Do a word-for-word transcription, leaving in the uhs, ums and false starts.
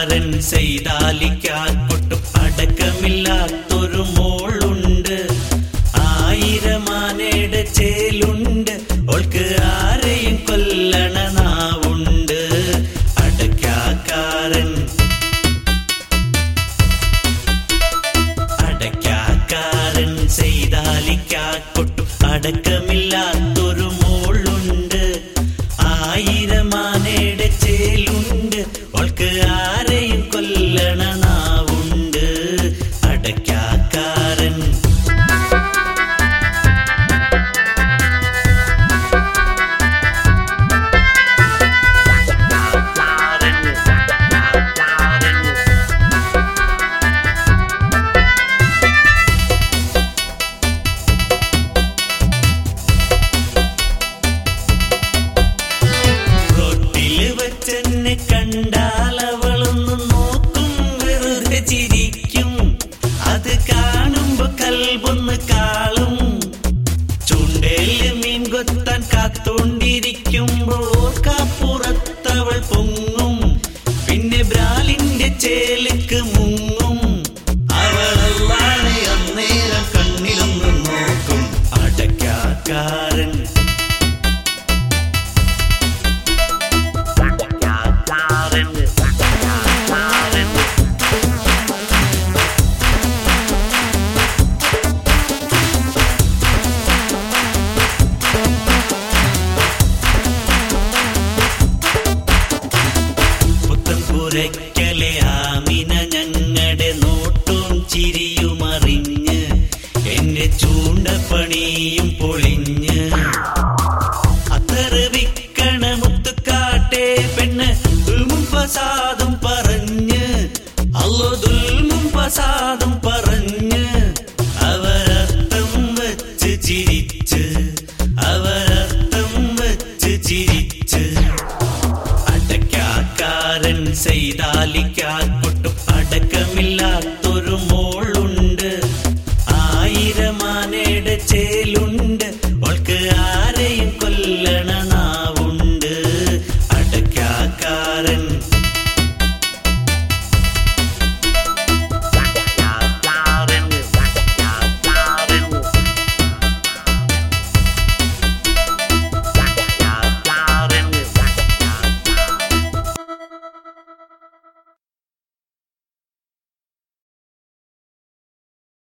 അടയ്ക്കാക്കാരൻ ചെയ്താലിക്കാക്കൊട്ടും അടക്കമില്ലാത്തൊരു മോളുണ്ട്. ആയിരമാനയുടെ ചേലുണ്ട്, ഓൾക്ക് ആരെയും കൊല്ലണ നാവുണ്ട്. അടയ്ക്കാക്കാരൻ അടയ്ക്കാക്കാരൻ ചെയ്താലിക്കാക്കൊട്ടും അടക്കമില്ലാത്തൊരു മോളുണ്ട്. ആയിരമാനയുടെ ചേലുണ്ട്, ഓൾക്ക് ആരെയും കൊല്ലണ നാവുണ്ട്. അടയ്ക്കാക്കാരൻ ചെന്നെ കണ്ടാൽ അവളൊന്ന് നോക്കും, വെറുതെ ചിരിക്കും. അത് കാണുമ്പോ കൽബൊന്ന് കാളും. ചൂണ്ടേല് മീൻ കൊത്താൻ കാത്തോണ്ടിരിക്കുമ്പോ ഓർക്കാപ്പുറത്തവൾ പൊങ്ങും. പിന്നെ ബ്രാലിന്റെ ചേലുക്ക് മുങ്ങും. അവളല്ലാതെ അന്നേരം കണ്ണിലൊന്ന് നോക്കും. അടയ്ക്കാക്കാരൻ പുത്തൻപുരയ്ക്കലെ ആമിന ഞങ്ങളുടെ നോട്ടും ചിരിയുമറിഞ്ഞ് എന്റെ ചൂണ്ടപ്പണിയും പൊളിഞ്ഞ്. അത്തറിവിക്കണ മുത്തുക്കാട്ടെ പെണ്ണ് ദുൽമും ഫസാദും പറഞ്ഞ്, അല്ലോ ദുൽമും ഫസാദും പറഞ്ഞ്. അവരർത്ഥം വെച്ച് ചിരിച്ച്, അവരർത്ഥം വെച്ച് ചിരിച്ച്. അടയ്ക്കാക്കാരൻ ചെയ്താലിക്കാക്കൊട്ടും അടക്കമില്ലാത്തൊരു മോളുണ്ട്. ആയിരമാനയുടെ ചേലുണ്ട്,